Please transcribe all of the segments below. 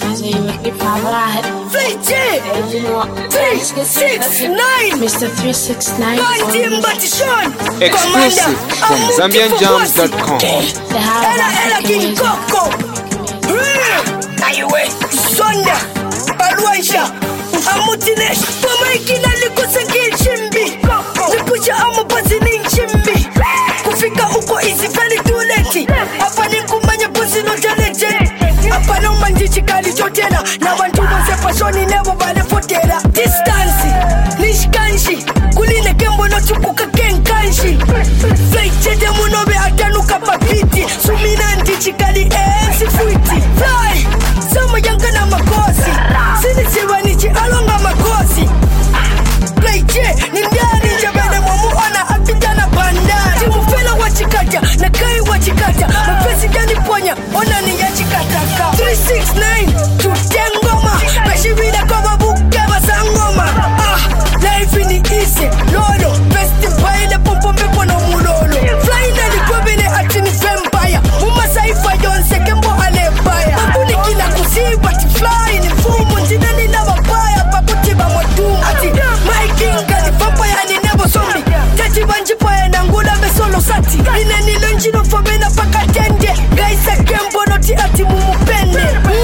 Mr. 369 Exclusive from ZambianJams.com. Ela King Coco Aiwe Sonda Balwaisha Amutinesh Pamaikina likusangi chimbi Nipusha amupasi ni chimbi Kufika uko easy very too late Hapa ni kumanya pussy no challenge Hapa no manjichi kali chotela Na wantu mose pashoni nebo bale fotela Distance Nishkanshi Kuline kembo no chukuka kenkanshi Fly chede munobe atanuka papiti Suminanti chikali fuiti Fly Sama yanga na makosi Sini siwanichi alonga makosi Fly che Nindani jabene mwamuona apitana bandari Timufela wachikata Na kai wachikata Mapesi gani ponya Ona ni ya chikataka 369 Tutengoma Peshivida kwa buke basangoma Life ni easy Lolo Best paile pompo mepo no mulolo Fly na likwebele atini vampire Muma saifa yonse kembo alebaya Babuni kila kusiba ti fly ni fumu Njinani na wabaya Paputiba modumu Ati my king kani vampire ni nebo zombie Tati banjipaya na ngula besolo sati Ine nilonjino fomena paka tende Gaisa kembo noti ati mumupende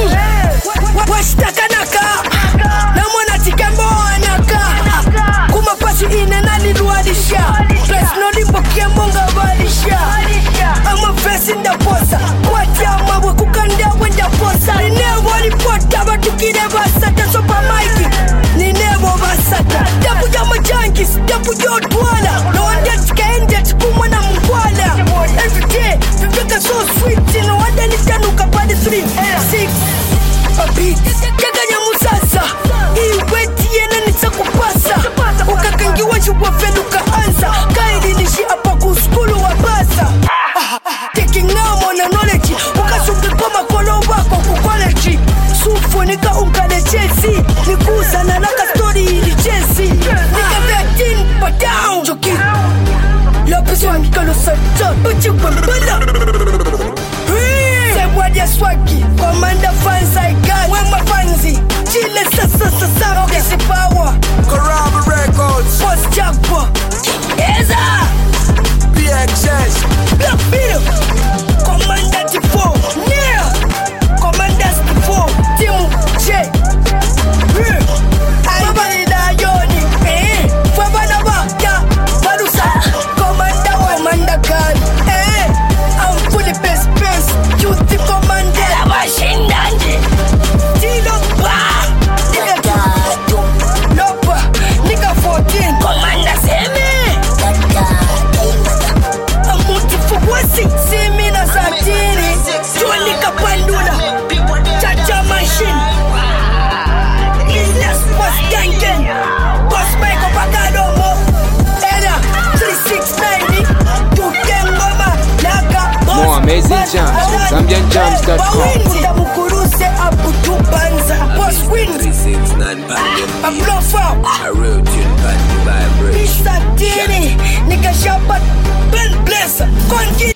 Washtaka naka Na mwana tikembo anaka Kumapasi ine nani luadisha Plus no limbo kembo nga walisha Ama fesi nda posa Kwati amawe kukanda wenda posa Ninevo alipota batukide basata Sopa maiki Ninevo basata Dabu jama jankis Dabu jodwala No wanda tikaende tikumwa na mkwala Every day Viveka so sweet No wanda nitanuka padi 3, 6 A beat Kaganya musasa Iweti yena nisa kupasa Ukakangiwa shuwa feluka ansa Kaili nishi apa kuskulu wa basa Taking now mona knowledge Ukasuke koma kolo wako kukoleji Sufu nika unkade Chelsea Nikuza na naka story ili Chelsea Nika 13 pa down Joki Lopez wangika lo sata Uchikwa mbala Sebwadia swagi Commander fans I got Wema fanzi Chile sasa Okisi power Karama Records Boss Jaguar Eza PXS Black Bill Commander T4 Yeah Commander T4 Timu J Mabali da yoni Fabana waka Balusa Commander Commander God I'm fully best Youth Commander Abashindanje Tilo Ba Lopa Nika 14 Commander Seme Amuti Fuwasi Seme na Satiri Juanika Pandula Chacha Machine Business Boss Gangen Boss Michael Pagadomo Era 369 Tutengoma Laka More amazing jams from ZambianJams.com. Mkuruse Abutu Banza Boss Wind 369 Pandem A bluff out A real tune Pandem vibration Mr. Tini Nika Shabbat Ben Bless Kongi